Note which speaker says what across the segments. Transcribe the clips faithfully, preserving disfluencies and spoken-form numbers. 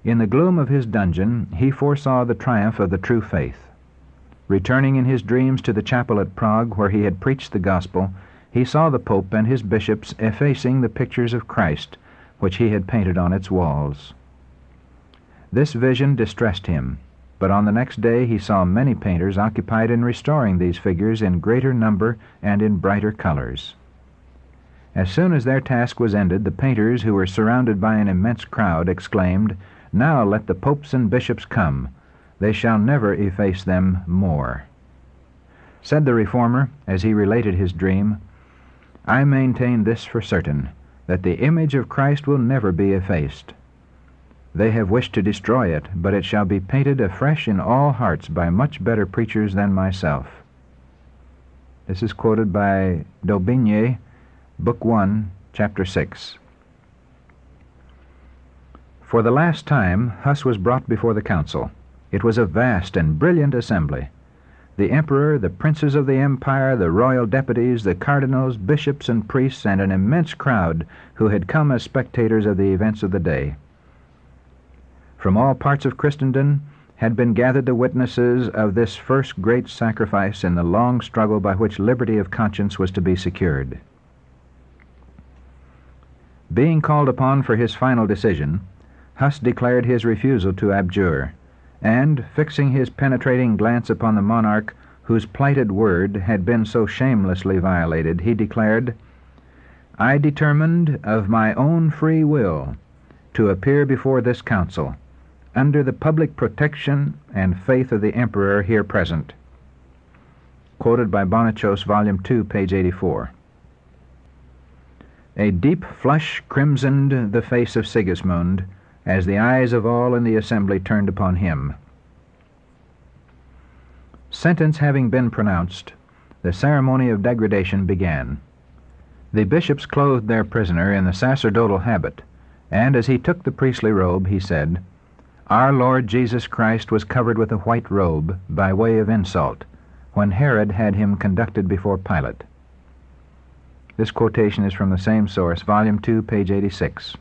Speaker 1: In the gloom of his dungeon he foresaw the triumph of the true faith. Returning in his dreams to the chapel at Prague where he had preached the gospel, he saw the Pope and his bishops effacing the pictures of Christ which he had painted on its walls. This vision distressed him, but on the next day he saw many painters occupied in restoring these figures in greater number and in brighter colors. As soon as their task was ended, the painters, who were surrounded by an immense crowd, exclaimed, "Now let the popes and bishops come. They shall never efface them more." Said the Reformer, as he related his dream, "I maintain this for certain, that the image of Christ will never be effaced. They have wished to destroy it, but it shall be painted afresh in all hearts by much better preachers than myself." This is quoted by Daubigny, Book one, Chapter six. For the last time, Huss was brought before the council. It was a vast and brilliant assembly. The emperor, the princes of the empire, the royal deputies, the cardinals, bishops, and priests, and an immense crowd who had come as spectators of the events of the day. From all parts of Christendom had been gathered the witnesses of this first great sacrifice in the long struggle by which liberty of conscience was to be secured. Being called upon for his final decision, Huss declared his refusal to abjure, and, fixing his penetrating glance upon the monarch whose plighted word had been so shamelessly violated, he declared, "I determined of my own free will to appear before this council, under the public protection and faith of the emperor here present." Quoted by Bonachos, Volume two, page eighty-four. A deep flush crimsoned the face of Sigismund as the eyes of all in the assembly turned upon him. Sentence having been pronounced, the ceremony of degradation began. The bishops clothed their prisoner in the sacerdotal habit, and as he took the priestly robe, he said, "Our Lord Jesus Christ was covered with a white robe by way of insult, when Herod had him conducted before Pilate." This quotation is from the same source, Volume two, page eighty-six.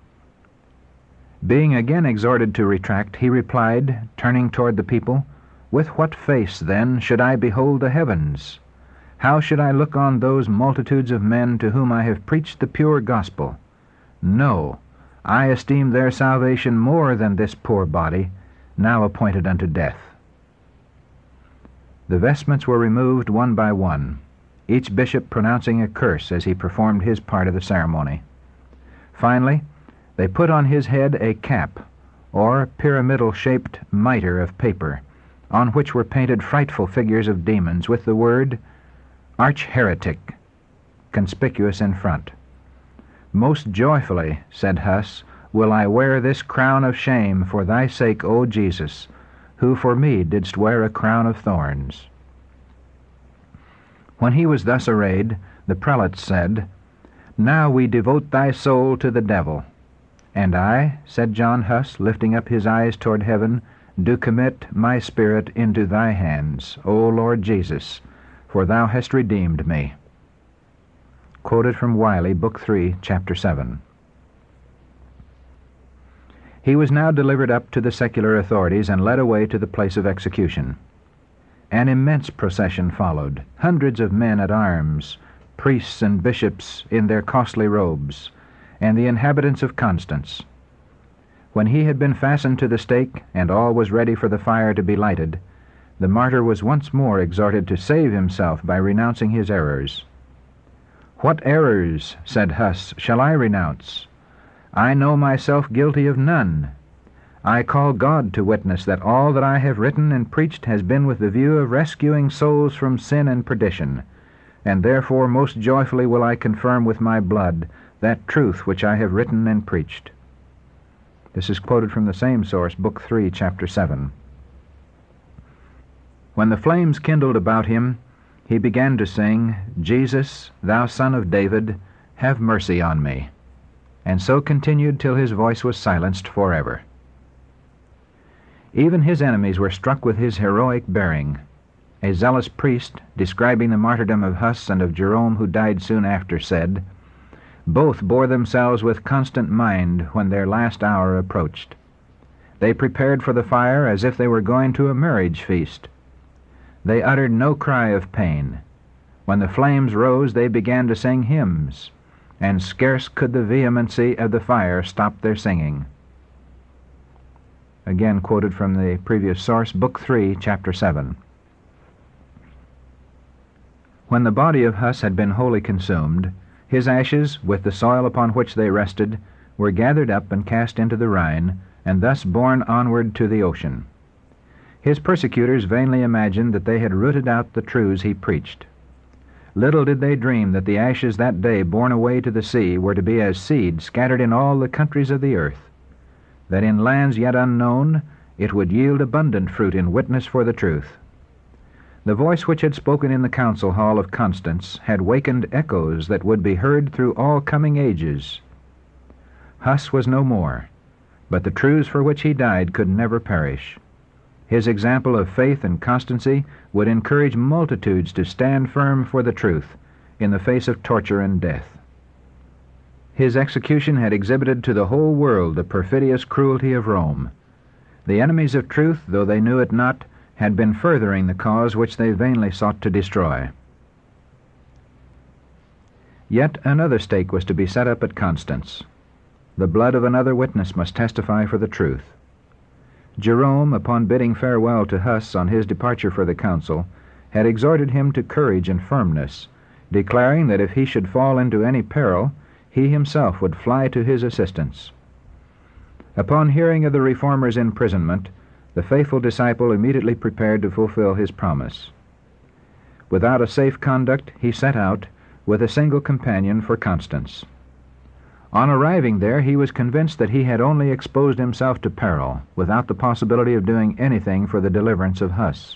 Speaker 1: Being again exhorted to retract, he replied, turning toward the people, "With what face, then, should I behold the heavens? How should I look on those multitudes of men to whom I have preached the pure gospel? No, I esteem their salvation more than this poor body, now appointed unto death." The vestments were removed one by one, each bishop pronouncing a curse as he performed his part of the ceremony. Finally, they put on his head a cap, or pyramidal-shaped mitre of paper, on which were painted frightful figures of demons with the word, "Arch-heretic," conspicuous in front. "Most joyfully," said Huss, "will I wear this crown of shame for thy sake, O Jesus, who for me didst wear a crown of thorns." When he was thus arrayed, the prelates said, "Now we devote thy soul to the devil." "And I," said John Huss, lifting up his eyes toward heaven, "do commit my spirit into thy hands, O Lord Jesus, for thou hast redeemed me." Quoted from Wiley, Book three, Chapter seven. He was now delivered up to the secular authorities and led away to the place of execution. An immense procession followed, hundreds of men at arms, priests and bishops in their costly robes, and the inhabitants of Constance. When he had been fastened to the stake, and all was ready for the fire to be lighted, the martyr was once more exhorted to save himself by renouncing his errors. "What errors," said Huss, "shall I renounce? I know myself guilty of none. I call God to witness that all that I have written and preached has been with the view of rescuing souls from sin and perdition, and therefore most joyfully will I confirm with my blood that truth which I have written and preached." This is quoted from the same source, Book three, Chapter seven. When the flames kindled about him, he began to sing, "Jesus, thou Son of David, have mercy on me," and so continued till his voice was silenced forever. Even his enemies were struck with his heroic bearing. A zealous priest, describing the martyrdom of Huss and of Jerome, who died soon after, said, "Both bore themselves with constant mind when their last hour approached. They prepared for the fire as if they were going to a marriage feast. They uttered no cry of pain. When the flames rose, they began to sing hymns, and scarce could the vehemency of the fire stop their singing. Again quoted from the previous source, Book three, Chapter seven. When the body of Huss had been wholly consumed, his ashes, with the soil upon which they rested, were gathered up and cast into the Rhine, and thus borne onward to the ocean. His persecutors vainly imagined that they had rooted out the truths he preached. Little did they dream that the ashes that day borne away to the sea were to be as seed scattered in all the countries of the earth, that in lands yet unknown it would yield abundant fruit in witness for the truth. The voice which had spoken in the council hall of Constance had wakened echoes that would be heard through all coming ages. Huss was no more, but the truths for which he died could never perish. His example of faith and constancy would encourage multitudes to stand firm for the truth in the face of torture and death. His execution had exhibited to the whole world the perfidious cruelty of Rome. The enemies of truth, though they knew it not, had been furthering the cause which they vainly sought to destroy. Yet another stake was to be set up at Constance. The blood of another witness must testify for the truth. Jerome, upon bidding farewell to Huss on his departure for the council, had exhorted him to courage and firmness, declaring that if he should fall into any peril, he himself would fly to his assistance. Upon hearing of the reformer's imprisonment, the faithful disciple immediately prepared to fulfill his promise. Without a safe conduct, he set out, with a single companion, for Constance. On arriving there, he was convinced that he had only exposed himself to peril, without the possibility of doing anything for the deliverance of Huss.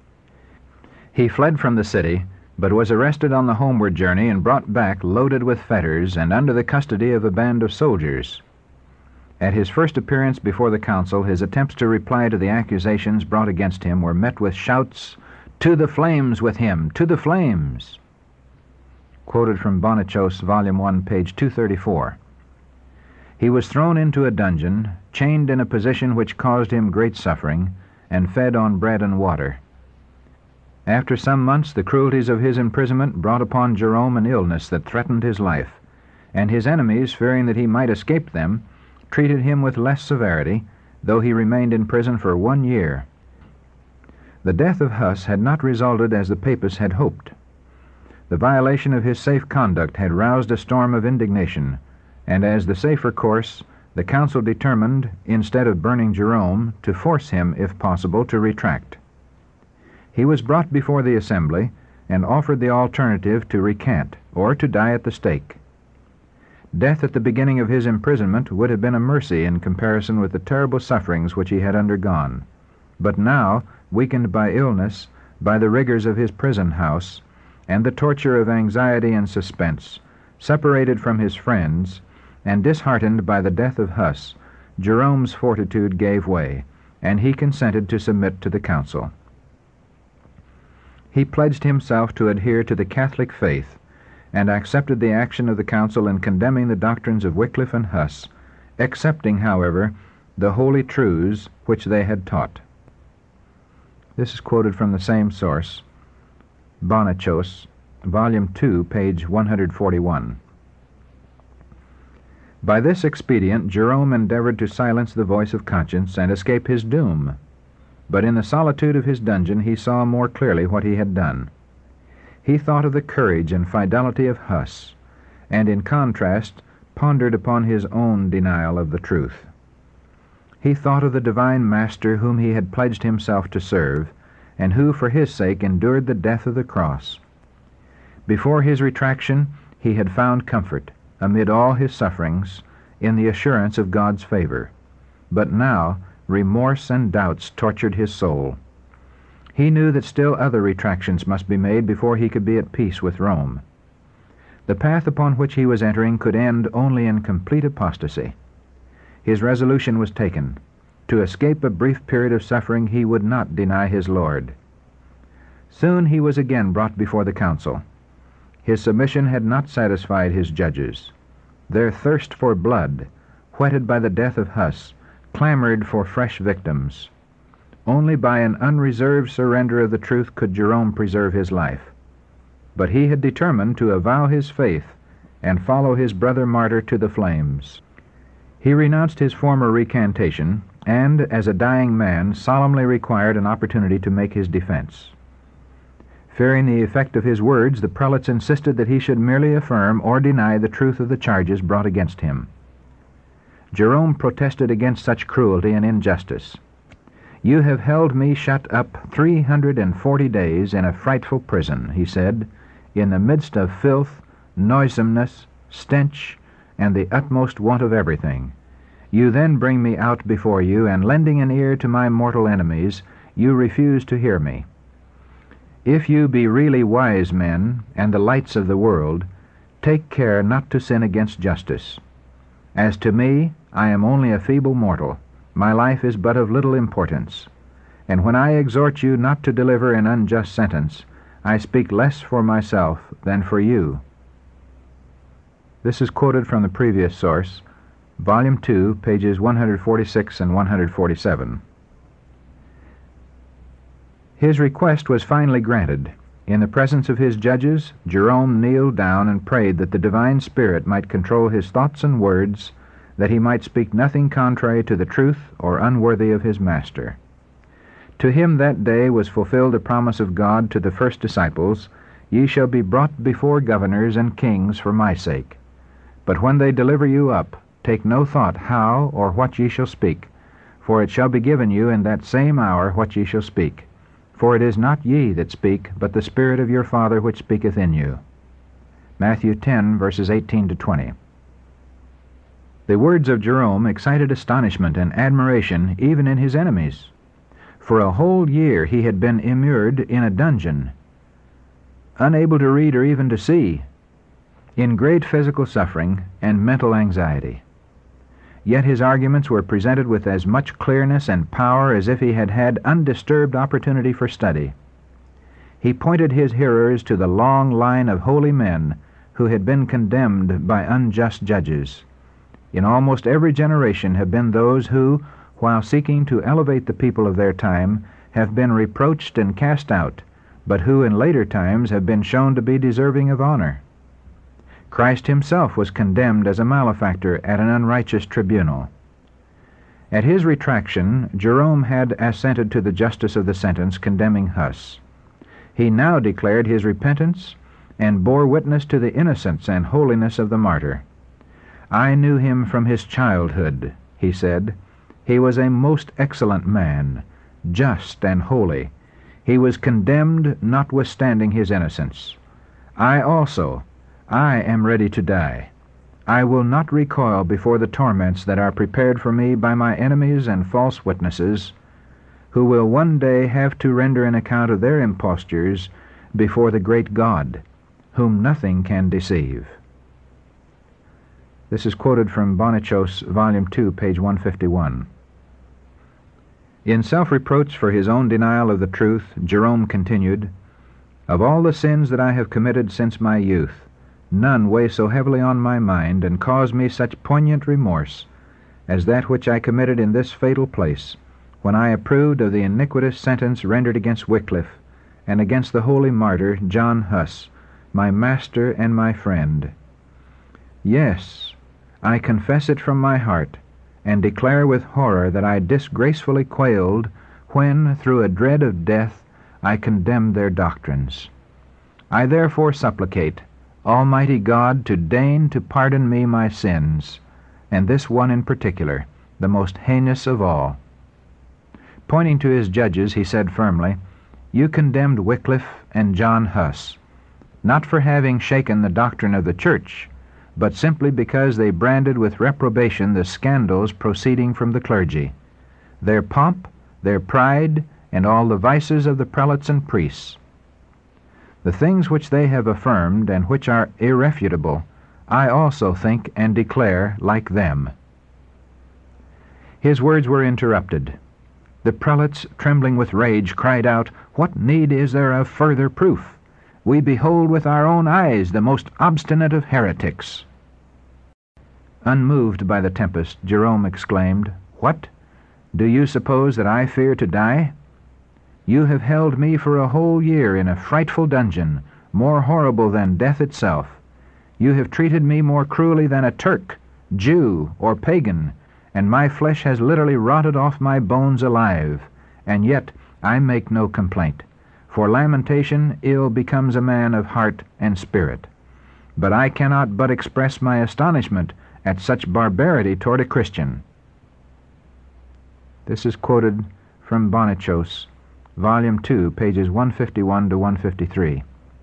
Speaker 1: He fled from the city, but was arrested on the homeward journey and brought back loaded with fetters and under the custody of a band of soldiers. At his first appearance before the council, his attempts to reply to the accusations brought against him were met with shouts, "To the flames with him! To the flames!" Quoted from Bonachos, Volume one, page two thirty-four. He was thrown into a dungeon, chained in a position which caused him great suffering, and fed on bread and water. After some months, the cruelties of his imprisonment brought upon Jerome an illness that threatened his life, and his enemies, fearing that he might escape them, treated him with less severity, though he remained in prison for one year. The death of Huss had not resulted as the papists had hoped. The violation of his safe conduct had roused a storm of indignation, and as the safer course, the council determined, instead of burning Jerome, to force him, if possible, to retract. He was brought before the assembly and offered the alternative to recant or to die at the stake. Death at the beginning of his imprisonment would have been a mercy in comparison with the terrible sufferings which he had undergone. But now, weakened by illness, by the rigors of his prison house, and the torture of anxiety and suspense, separated from his friends, and disheartened by the death of Huss, Jerome's fortitude gave way, and he consented to submit to the council. He pledged himself to adhere to the Catholic faith, and accepted the action of the council in condemning the doctrines of Wycliffe and Huss, accepting, however, the holy truths which they had taught. This is quoted from the same source, Bonachos, Volume two, page one hundred forty-one. By this expedient Jerome endeavored to silence the voice of conscience and escape his doom, but in the solitude of his dungeon he saw more clearly what he had done. He thought of the courage and fidelity of Huss, and in contrast pondered upon his own denial of the truth. He thought of the divine Master whom he had pledged himself to serve, and who for his sake endured the death of the cross. Before his retraction he had found comfort, amid all his sufferings, in the assurance of God's favor. But now remorse and doubts tortured his soul. He knew that still other retractions must be made before he could be at peace with Rome. The path upon which he was entering could end only in complete apostasy. His resolution was taken. To escape a brief period of suffering, he would not deny his Lord. Soon he was again brought before the council. His submission had not satisfied his judges. Their thirst for blood, whetted by the death of Huss, clamored for fresh victims. Only by an unreserved surrender of the truth could Jerome preserve his life. But he had determined to avow his faith and follow his brother martyr to the flames. He renounced his former recantation, and, as a dying man, solemnly required an opportunity to make his defense. Fearing the effect of his words, the prelates insisted that he should merely affirm or deny the truth of the charges brought against him. Jerome protested against such cruelty and injustice. "You have held me shut up three hundred and forty days in a frightful prison," he said, "in the midst of filth, noisomeness, stench, and the utmost want of everything. You then bring me out before you, and lending an ear to my mortal enemies, you refuse to hear me. If you be really wise men, and the lights of the world, take care not to sin against justice. As to me, I am only a feeble mortal. My life is but of little importance. And when I exhort you not to deliver an unjust sentence, I speak less for myself than for you." This is quoted from the previous source, Volume two, pages one forty-six and one forty-seven. His request was finally granted. In the presence of his judges, Jerome kneeled down and prayed that the divine Spirit might control his thoughts and words, that he might speak nothing contrary to the truth or unworthy of his Master. To him that day was fulfilled the promise of God to the first disciples, "Ye shall be brought before governors and kings for my sake. But when they deliver you up, take no thought how or what ye shall speak, for it shall be given you in that same hour what ye shall speak. For it is not ye that speak, but the Spirit of your Father which speaketh in you." Matthew ten, verses eighteen to twenty. The words of Jerome excited astonishment and admiration even in his enemies. For a whole year he had been immured in a dungeon, unable to read or even to see, in great physical suffering and mental anxiety. Yet his arguments were presented with as much clearness and power as if he had had undisturbed opportunity for study. He pointed his hearers to the long line of holy men who had been condemned by unjust judges. In almost every generation have been those who, while seeking to elevate the people of their time, have been reproached and cast out, but who in later times have been shown to be deserving of honor. Christ himself was condemned as a malefactor at an unrighteous tribunal. At his retraction, Jerome had assented to the justice of the sentence condemning Huss. He now declared his repentance and bore witness to the innocence and holiness of the martyr. "I knew him from his childhood," he said. "He was a most excellent man, just and holy. He was condemned notwithstanding his innocence. I also, I am ready to die. I will not recoil before the torments that are prepared for me by my enemies and false witnesses, who will one day have to render an account of their impostures before the great God, whom nothing can deceive." This is quoted from Bonicios, Volume two, page one fifty-one. In self-reproach for his own denial of the truth, Jerome continued, "Of all the sins that I have committed since my youth, none weigh so heavily on my mind and cause me such poignant remorse as that which I committed in this fatal place, when I approved of the iniquitous sentence rendered against Wycliffe and against the holy martyr John Huss, my master and my friend. Yes, I confess it from my heart, and declare with horror that I disgracefully quailed when, through a dread of death, I condemned their doctrines. I therefore supplicate Almighty God to deign to pardon me my sins, and this one in particular, the most heinous of all." Pointing to his judges, he said firmly, "You condemned Wycliffe and John Huss, not for having shaken the doctrine of the Church, but simply because they branded with reprobation the scandals proceeding from the clergy, their pomp, their pride, and all the vices of the prelates and priests. The things which they have affirmed, and which are irrefutable, I also think and declare like them." His words were interrupted. The prelates, trembling with rage, cried out, "What need is there of further proof? We behold with our own eyes the most obstinate of heretics." Unmoved by the tempest, Jerome exclaimed, "What? Do you suppose that I fear to die? You have held me for a whole year in a frightful dungeon, more horrible than death itself. You have treated me more cruelly than a Turk, Jew, or pagan, and my flesh has literally rotted off my bones alive, and yet I make no complaint. For lamentation ill becomes a man of heart and spirit. But I cannot but express my astonishment at such barbarity toward a Christian. This is quoted from Bonicios, Volume two, pages one fifty-one to one fifty-three.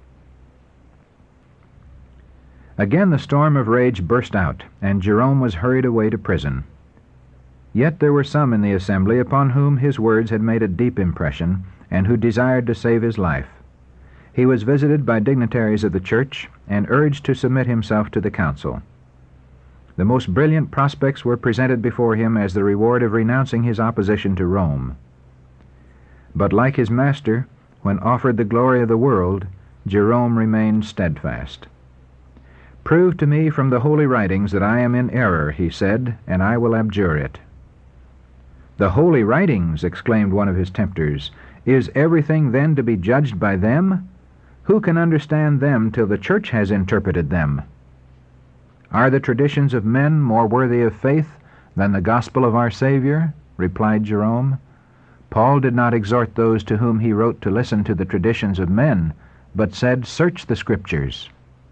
Speaker 1: Again the storm of rage burst out, and Jerome was hurried away to prison. Yet there were some in the assembly upon whom his words had made a deep impression, and who desired to save his life. He was visited by dignitaries of the church, and urged to submit himself to the council. The most brilliant prospects were presented before him as the reward of renouncing his opposition to Rome. But like his master, when offered the glory of the world, Jerome remained steadfast. "Prove to me from the holy writings that I am in error," he said, "and I will abjure it." "The holy writings," exclaimed one of his tempters, "is everything then to be judged by them? Who can understand them till the church has interpreted them? Are the traditions of men more worthy of faith than the gospel of our Savior?" replied Jerome. Paul did not exhort those to whom he wrote to listen to the traditions of men, but said, "Search the Scriptures."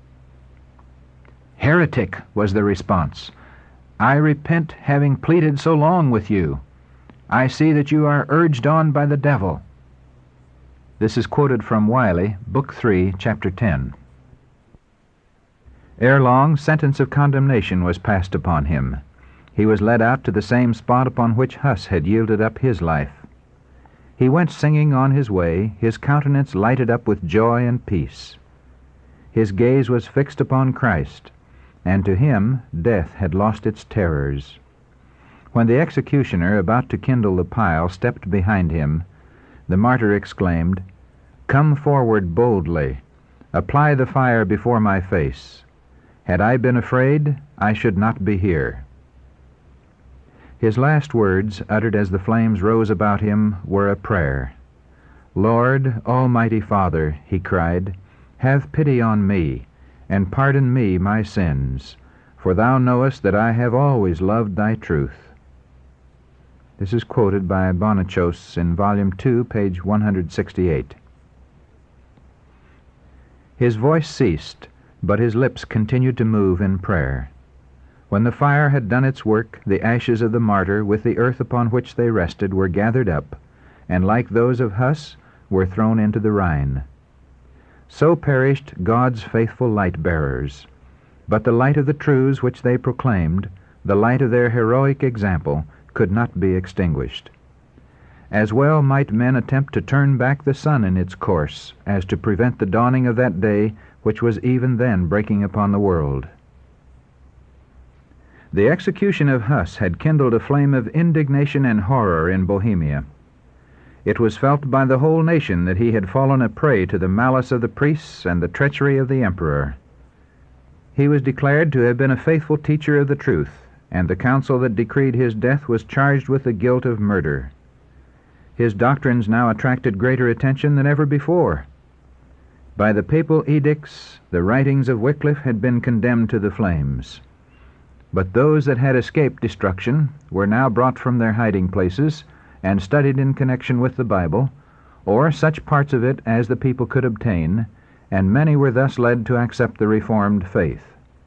Speaker 1: "Heretic," was the response, "I repent having pleaded so long with you. I see that you are urged on by the devil." This is quoted from Wiley, Book three, Chapter ten. Ere long, sentence of condemnation was passed upon him. He was led out to the same spot upon which Huss had yielded up his life. He went singing on his way, his countenance lighted up with joy and peace. His gaze was fixed upon Christ, and to him death had lost its terrors. When the executioner, about to kindle the pile, stepped behind him, the martyr exclaimed, "Come forward boldly. Apply the fire before my face. Had I been afraid, I should not be here." His last words, uttered as the flames rose about him, were a prayer. "Lord, Almighty Father," he cried, "have pity on me, and pardon me my sins, for thou knowest that I have always loved thy truth." This is quoted by Bonicios in Volume two, page one hundred sixty-eight. His voice ceased, but his lips continued to move in prayer. When the fire had done its work, the ashes of the martyr, with the earth upon which they rested, were gathered up, and like those of Huss, were thrown into the Rhine. So perished God's faithful light-bearers. But the light of the truths which they proclaimed, the light of their heroic example, could not be extinguished. As well might men attempt to turn back the sun in its course as to prevent the dawning of that day which was even then breaking upon the world. The execution of Huss had kindled a flame of indignation and horror in Bohemia. It was felt by the whole nation that he had fallen a prey to the malice of the priests and the treachery of the emperor. He was declared to have been a faithful teacher of the truth, and the council that decreed his death was charged with the guilt of murder. His doctrines now attracted greater attention than ever before. By the papal edicts, the writings of Wycliffe had been condemned to the flames. But those that had escaped destruction were now brought from their hiding places and studied in connection with the Bible, or such parts of it as the people could obtain, and many were thus led to accept the Reformed faith.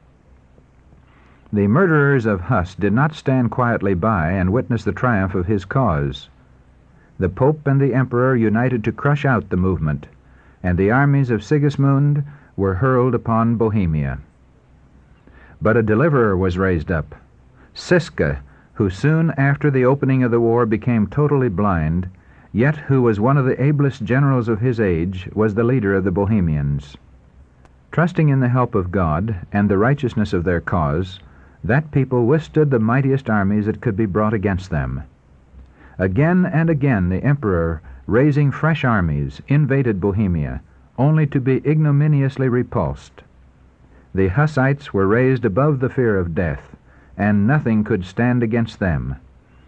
Speaker 1: The murderers of Huss did not stand quietly by and witness the triumph of his cause. The Pope and the Emperor united to crush out the movement, and the armies of Sigismund were hurled upon Bohemia. But a deliverer was raised up, Siska, who soon after the opening of the war became totally blind, yet who was one of the ablest generals of his age, was the leader of the Bohemians. Trusting in the help of God and the righteousness of their cause, that people withstood the mightiest armies that could be brought against them. Again and again the emperor, raising fresh armies, invaded Bohemia, only to be ignominiously repulsed. The Hussites were raised above the fear of death, and nothing could stand against them.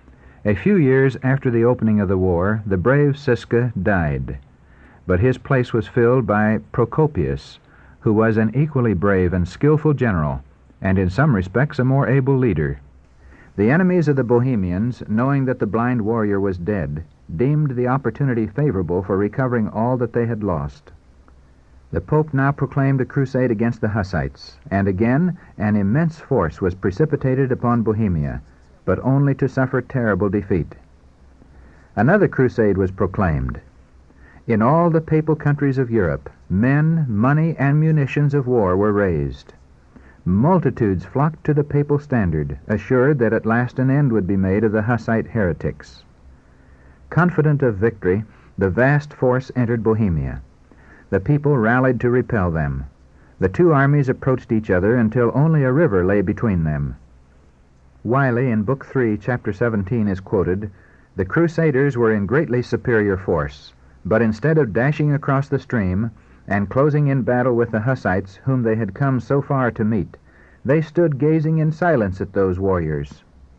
Speaker 1: A few years after the opening of the war, the brave Sisca died, but his place was filled by Procopius, who was an equally brave and skillful general, and in some respects a more able leader. The enemies of the Bohemians, knowing that the blind warrior was dead, deemed the opportunity favorable for recovering all that they had lost. The Pope now proclaimed a crusade against the Hussites, and again an immense force was precipitated upon Bohemia, but only to suffer terrible defeat. Another crusade was proclaimed. In all the papal countries of Europe, men, money, and munitions of war were raised. Multitudes flocked to the papal standard, assured that at last an end would be made of the Hussite heretics. Confident of victory, the vast force entered Bohemia. The people rallied to repel them. The two armies approached each other until only a river lay between them. Wiley, in Book three, Chapter seventeen, is quoted, "The Crusaders were in greatly superior force, but instead of dashing across the stream and closing in battle with the Hussites whom they had come so far to meet, they stood gazing in silence at those warriors.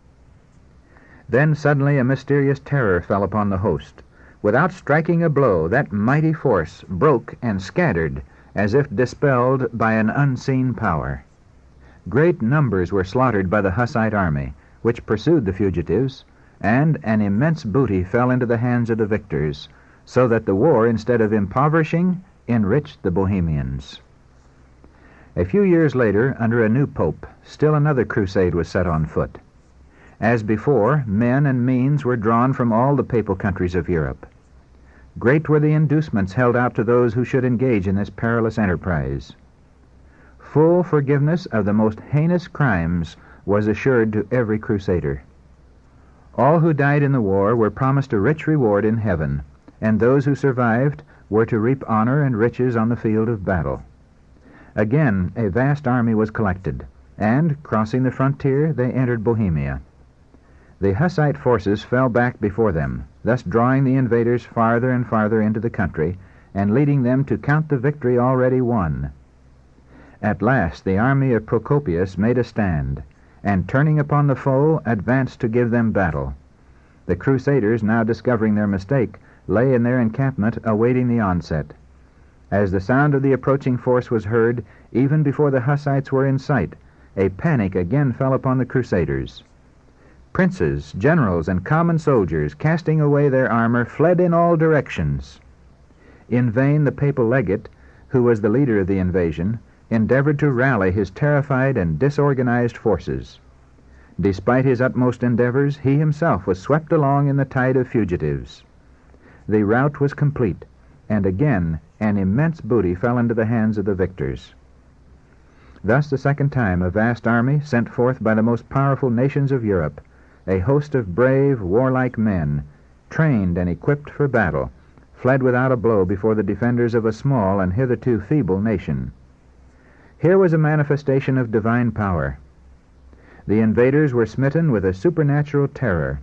Speaker 1: Then suddenly a mysterious terror fell upon the host. Without striking a blow, that mighty force broke and scattered as if dispelled by an unseen power. Great numbers were slaughtered by the Hussite army, which pursued the fugitives, and an immense booty fell into the hands of the victors, so that the war, instead of impoverishing, enriched the Bohemians." A few years later, under a new pope, still another crusade was set on foot. As before, men and means were drawn from all the papal countries of Europe. Great were the inducements held out to those who should engage in this perilous enterprise. Full forgiveness of the most heinous crimes was assured to every crusader. All who died in the war were promised a rich reward in heaven, and those who survived were to reap honor and riches on the field of battle. Again, a vast army was collected, and, crossing the frontier, they entered Bohemia. The Hussite forces fell back before them, thus drawing the invaders farther and farther into the country, and leading them to count the victory already won. At last the army of Procopius made a stand, and turning upon the foe, advanced to give them battle. The Crusaders, now discovering their mistake, lay in their encampment awaiting the onset. As the sound of the approaching force was heard, even before the Hussites were in sight, a panic again fell upon the Crusaders. Princes, generals, and common soldiers, casting away their armor, fled in all directions. In vain the papal legate, who was the leader of the invasion, endeavored to rally his terrified and disorganized forces. Despite his utmost endeavors, he himself was swept along in the tide of fugitives. The rout was complete, and again an immense booty fell into the hands of the victors. Thus the second time a vast army, sent forth by the most powerful nations of Europe, a host of brave, warlike men, trained and equipped for battle, fled without a blow before the defenders of a small and hitherto feeble nation. Here was a manifestation of divine power. The invaders were smitten with a supernatural terror.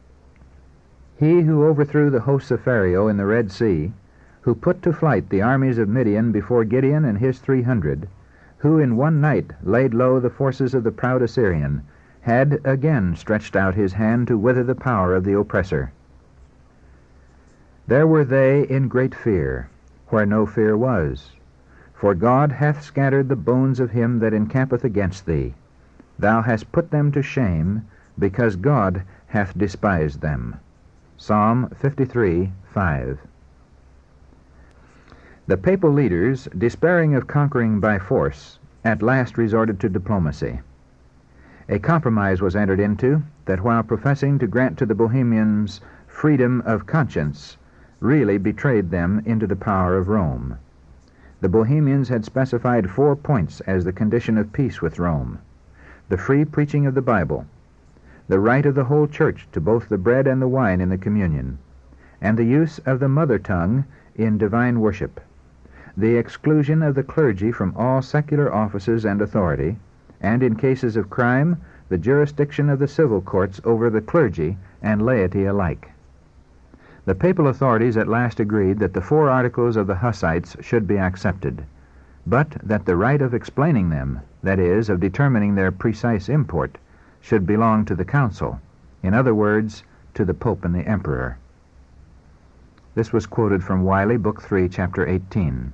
Speaker 1: He who overthrew the hosts of Pharaoh in the Red Sea, who put to flight the armies of Midian before Gideon and his three hundred, who in one night laid low the forces of the proud Assyrian, had again stretched out his hand to wither the power of the oppressor. There were they in great fear, where no fear was. For God hath scattered the bones of him that encampeth against thee. Thou hast put them to shame, because God hath despised them. Psalm fifty-three, five. The papal leaders, despairing of conquering by force, at last resorted to diplomacy. A compromise was entered into that, while professing to grant to the Bohemians freedom of conscience, really betrayed them into the power of Rome. The Bohemians had specified four points as the condition of peace with Rome: the free preaching of the Bible, the right of the whole church to both the bread and the wine in the communion, and the use of the mother tongue in divine worship, the exclusion of the clergy from all secular offices and authority, and in cases of crime, the jurisdiction of the civil courts over the clergy and laity alike. The papal authorities at last agreed that the four articles of the Hussites should be accepted, but that the right of explaining them, that is, of determining their precise import, should belong to the council, in other words, to the Pope and the Emperor. This was quoted from Wiley, Book three, Chapter eighteen.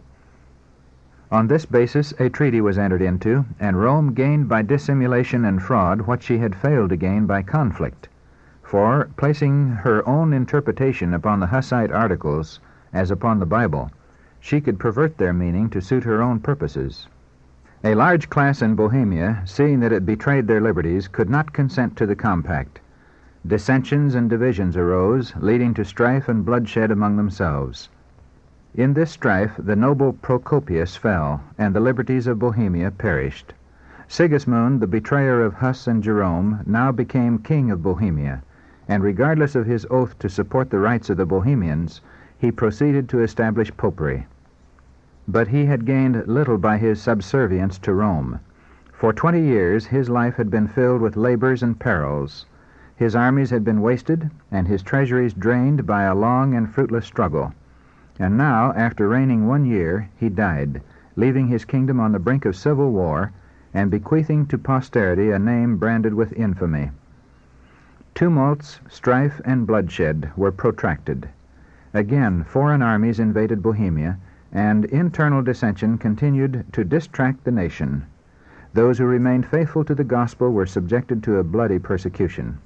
Speaker 1: On this basis, a treaty was entered into, and Rome gained by dissimulation and fraud what she had failed to gain by conflict. For, placing her own interpretation upon the Hussite articles, as upon the Bible, she could pervert their meaning to suit her own purposes. A large class in Bohemia, seeing that it betrayed their liberties, could not consent to the compact. Dissensions and divisions arose, leading to strife and bloodshed among themselves. In this strife the noble Procopius fell, and the liberties of Bohemia perished. Sigismund, the betrayer of Huss and Jerome, now became king of Bohemia, and regardless of his oath to support the rights of the Bohemians, he proceeded to establish popery. But he had gained little by his subservience to Rome. For twenty years his life had been filled with labors and perils. His armies had been wasted, and his treasuries drained by a long and fruitless struggle. And now, after reigning one year, he died, leaving his kingdom on the brink of civil war, and bequeathing to posterity a name branded with infamy. Tumults, strife, and bloodshed were protracted. Again, foreign armies invaded Bohemia, and internal dissension continued to distract the nation. Those who remained faithful to the gospel were subjected to a bloody persecution.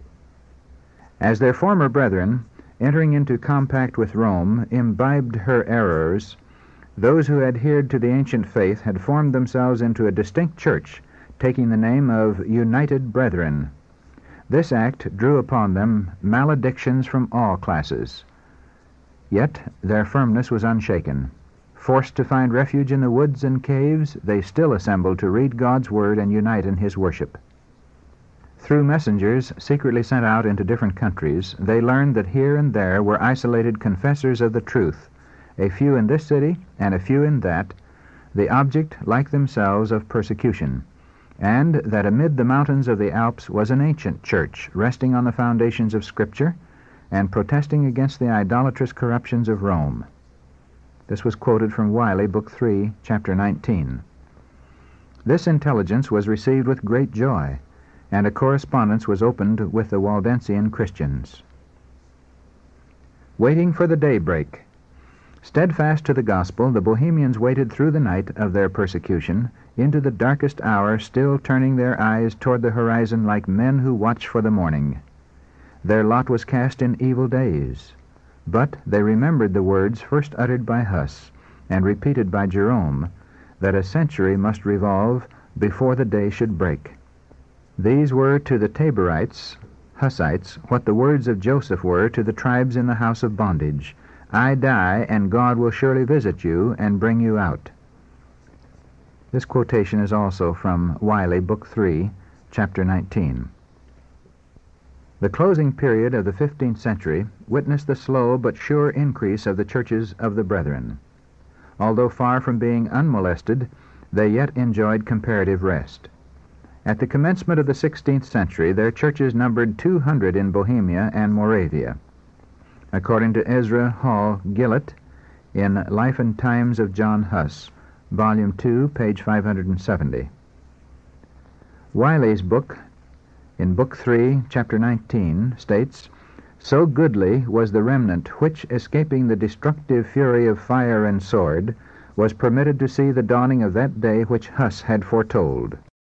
Speaker 1: As their former brethren, entering into compact with Rome, imbibed her errors, those who adhered to the ancient faith had formed themselves into a distinct church, taking the name of United Brethren. This act drew upon them maledictions from all classes. Yet their firmness was unshaken. Forced to find refuge in the woods and caves, they still assembled to read God's word and unite in his worship. Through messengers secretly sent out into different countries, they learned that here and there were isolated confessors of the truth, a few in this city and a few in that, the object, like themselves, of persecution, and that amid the mountains of the Alps was an ancient church, resting on the foundations of Scripture and protesting against the idolatrous corruptions of Rome. This was quoted from Wiley, Book three, Chapter nineteen. This intelligence was received with great joy, and a correspondence was opened with the Waldensian Christians. Waiting for the daybreak. Steadfast to the gospel, the Bohemians waited through the night of their persecution, into the darkest hour, still turning their eyes toward the horizon like men who watch for the morning. Their lot was cast in evil days, but they remembered the words first uttered by Huss and repeated by Jerome, that a century must revolve before the day should break. These were to the Taborites, Hussites, what the words of Joseph were to the tribes in the house of bondage. I die, and God will surely visit you and bring you out. This quotation is also from Wiley, Book three, Chapter nineteen. The closing period of the fifteenth century witnessed the slow but sure increase of the churches of the Brethren. Although far from being unmolested, they yet enjoyed comparative rest. At the commencement of the sixteenth century, their churches numbered two hundred in Bohemia and Moravia. According to Ezra Hall Gillett, in Life and Times of John Huss, Volume two, page five hundred seventy. Wiley's book, in Book three, Chapter nineteen, states, So goodly was the remnant which, escaping the destructive fury of fire and sword, was permitted to see the dawning of that day which Huss had foretold.